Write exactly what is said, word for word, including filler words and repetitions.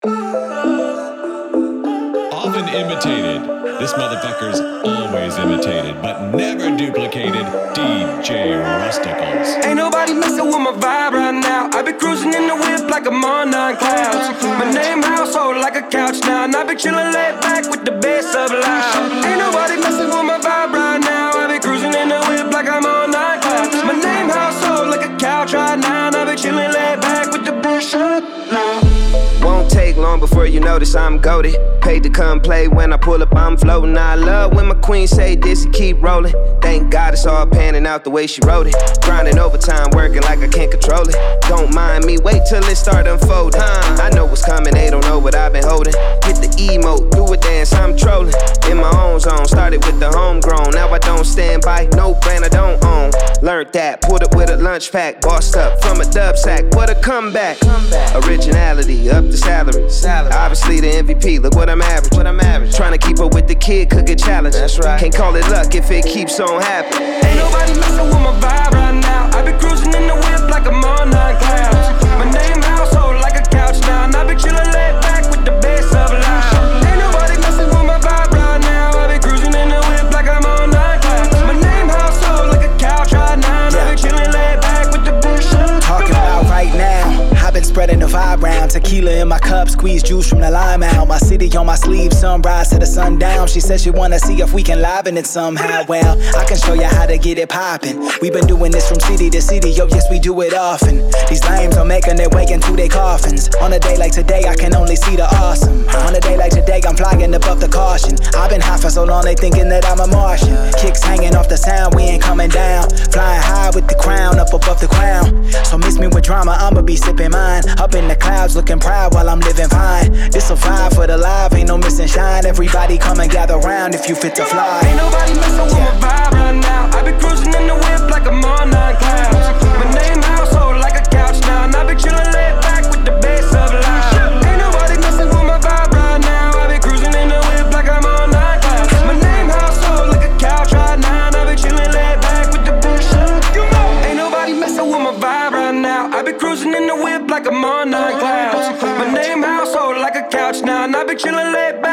Often imitated, this motherfucker's always imitated, but never duplicated, D J Rusticles. Ain't nobody messing with my vibe right now. I be cruising in the whip like I'm on nine clouds. My name household like a couch now, and I be chillin' laid back with the bass up loud. Ain't nobody messing with my vibe right now. I be cruising in the whip like I'm on nine clouds. My name household like a couch right now, and I be chillin' laid back with the bass up loud. Won't take long before you notice I'm goated. Paid to come play when I pull up, I'm floating. I love when my queen say this and keep rolling. Thank God it's all panning out the way she wrote it. Grinding overtime, working like I can't control it. Don't mind me, wait till it start unfolding. I know what's coming, they don't know what I've been holding. Hit the emote, do a dance, I'm trolling. In my own zone, started with the homegrown. Now I don't stand by, no brand I don't own. Learned that, pulled it with a lunch pack. Bossed up from a dub sack, what a comeback. Originality, up the salary. salary. Obviously the M V P, look what I'm average. What I'm average. Trying to keep up with the kid, could get challenged. That's right. Can't call it luck if it keeps on happening. Ain't nobody messing with my vibe right now. I be cruising in the whip like I'm on nine clouds. My name household like a couch now, and I be chillin' laid back with the bass up loud. Ain't nobody messing with my vibe right now. I be cruising in the whip like I'm on nine clouds. My name household like a couch right now, and I be chillin' laid back with the bass up. Talking about right now, I've been spreading the vibe round. Tequila in my cup, squeeze juice from the lime out. My city on my sleeve, sunrise to the sundown. She said she wanna see if we can liven it somehow. Well, I can show you how to get it poppin'. We've been doing this from city to city, yo, yes, we do it often. These lames are making their way into their coffins. On a day like today, I can only see the awesome. On a day like today, I'm flying above the caution. I've been high for so long, they thinking that I'm a Martian. Kicks hanging off the sound, we ain't coming down. Flying high with the crown, up above the crown. So miss me with drama, I'ma be sipping mine. Up in the clouds, looking proud while I'm living fine. This a vibe for the live, ain't no missing shine. Everybody come and gather round if you fit to fly. Ain't nobody messing with my vibe right now. I be cruising in the whip like I'm on nine clouds. My name household like a couch now, and I be chillin' laid back with the bass up loud. Ain't nobody messing with my vibe right now. I be cruising in the whip like I'm on nine clouds. My name household like a couch right now, and I be chillin' laid back with the bass up. Ain't nobody messing with my vibe right now. I be cruising in the whip like I'm on nine clouds. My name household like a couch now, and I be chillin' laid back.